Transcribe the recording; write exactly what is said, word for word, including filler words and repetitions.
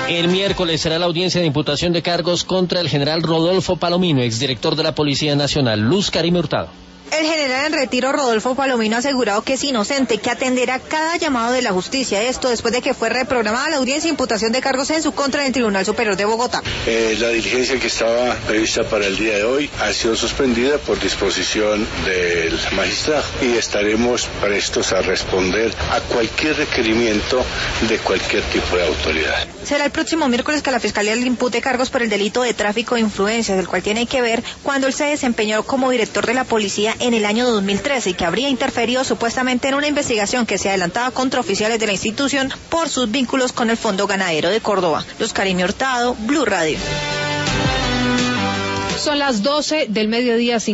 El miércoles será la audiencia de imputación de cargos contra el general Rodolfo Palomino, exdirector de la Policía Nacional. Luz Karime Hurtado. El general en retiro Rodolfo Palomino ha asegurado que es inocente, que atenderá cada llamado de la justicia. Esto después de que fue reprogramada la audiencia de imputación de cargos en su contra en el Tribunal Superior de Bogotá. Eh, la diligencia que estaba prevista para el día de hoy ha sido suspendida por disposición del magistrado y estaremos prestos a responder a cualquier requerimiento de cualquier tipo de autoridad. Será el próximo miércoles que la Fiscalía le impute cargos por el delito de tráfico de influencias, el cual tiene que ver cuando él se desempeñó como director de la policía en el año dos mil trece y que habría interferido supuestamente en una investigación que se adelantaba contra oficiales de la institución por sus vínculos con el Fondo Ganadero de Córdoba. Luz Karime Hurtado, Blue Radio. Son las doce del mediodía.